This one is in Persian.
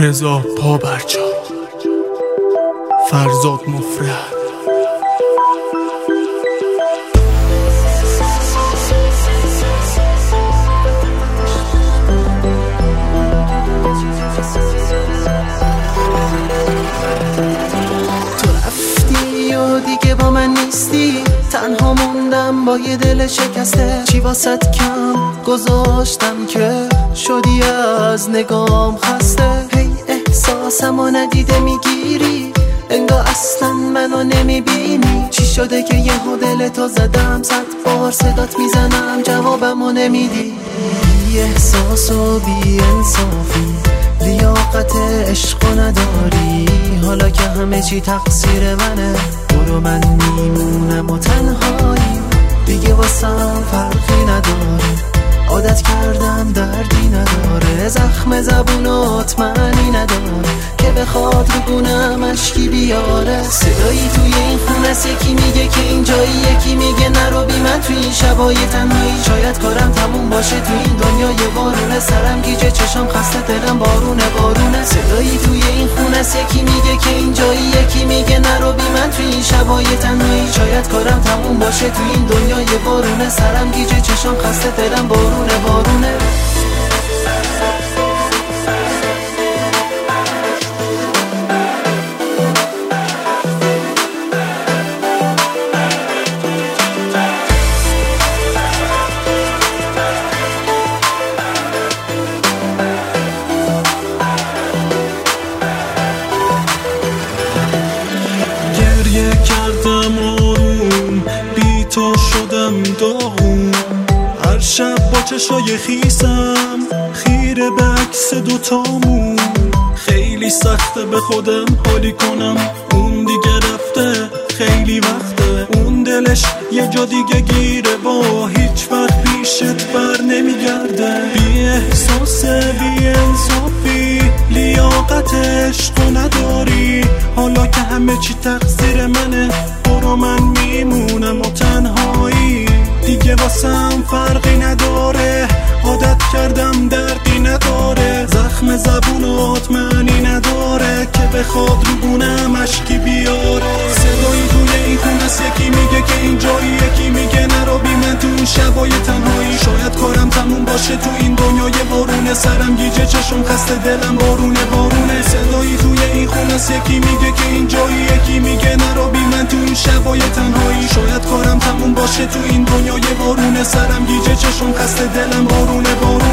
رضا پابرجا، فرزاد مفرد. تو رفتی و دیگه با من نیستی، تنها موندم با یه دل شکسته. چی واسط کم گذاشتم که شدی از نگام خسته؟ هی احساسمو ندیده میگیری، انگار اصلا منو نمیبینی. چی شده که یهو دلتو زدم، 100 بار صدات میزنم جوابمو نمیدی. بی احساس و بی انصافی، لیاقت عشقو نداری. حالا که همه چی تقصیر منه، برو من میمونم و تنهایی. دیگه واسم فرقی نداره، عادت کردم دردی نداره. زخم زبونات معنی نداره که بخواد رو گونم اشکی بیاره. صدایی توی این خونه است، یکی میگه که اینجایی، یکی میگه نرو بی من توی این شبای تنهایی. شاید کارم تموم باشه توی این دنیا، یه بارونه سرم گیجه، چشم خسته، دلم بارونه بارونه. صدایی توی این خونه است، یکی میگه که اینجایی، یکی میگه نرو بی من توی این شبای تنهایی. شاید کارم تموم باشه توی این دنیا، یه بارونه سرم گیجه، چشم خسته، دلم بارونه بارونه. گریه کردم آروم، بی تو شدم داغون. هر شب با چشای خیسم خیره به عکس دوتامون. خیلی سخته به خودم حالی کنم، اون دیگه رفته خیلی وقته. اون دلش یه جا دیگه گیره، با هیچ وقت پیشت بر نمیگرده. بی احساس بی انصافی، لیاقت عشقو نداری. حالا که همه چی تقصیر منه، برو من میمونم و تنهایی. دیگه واسم فرقی نداره، عادت کردم دردی نداره. زخم زبونات معنی نداره که بخواد رو گونم اشکی بیاره. صدایی توی این خونه است، یکی میگه که اینجایی، یکی میگه نرو بی من تو اون شبای تنهایی. شاید کارم تموم باشه تو این دنیا، یه بارونه سرم گیجه، چشم خسته، دلم بارونه بارونه. صدایی توی این خونه است، یکی میگه که اینجایی، یکی میگه نرو بی من تو اون شبای تنهایی. شاید کارم تموم باشه تو این دنیا، یه بارونه سرم گیجه، چشم خسته، دلم بارونه بارونه.